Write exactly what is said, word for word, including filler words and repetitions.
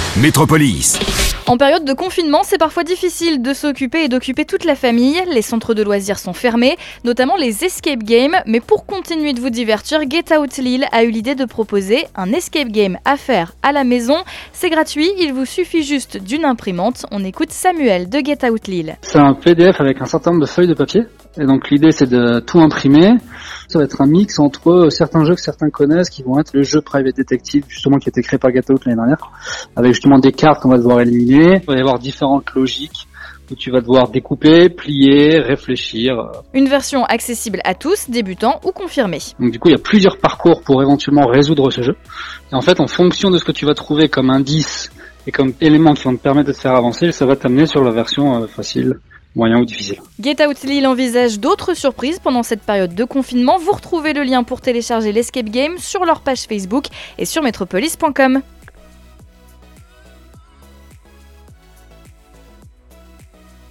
Métropolis. En période de confinement, c'est parfois difficile de s'occuper et d'occuper toute la famille. Les centres de loisirs sont fermés, notamment les escape games. Mais pour continuer de vous divertir, Get Out Lille a eu l'idée de proposer un escape game à faire à la maison. C'est gratuit, il vous suffit juste d'une imprimante. On écoute Samuel de Get Out Lille. C'est un P D F avec un certain nombre de feuilles de papier. Et donc l'idée c'est de tout imprimer. Ça va être un mix entre certains jeux que certains connaissent, qui vont être le jeu Private Detective, justement qui a été créé par Get Out l'année dernière, avec justement des cartes qu'on va devoir éliminer. Il va y avoir différentes logiques où tu vas devoir découper, plier, réfléchir. Une version accessible à tous, débutants ou confirmés. Donc du coup il y a plusieurs parcours pour éventuellement résoudre ce jeu. Et en fait en fonction de ce que tu vas trouver comme indice et comme éléments qui vont te permettre de te faire avancer, ça va t'amener sur la version euh, facile, moyen ou difficile. Get Out Lille envisage d'autres surprises pendant cette période de confinement. Vous retrouvez le lien pour télécharger l'escape game sur leur page Facebook et sur métropolis point com.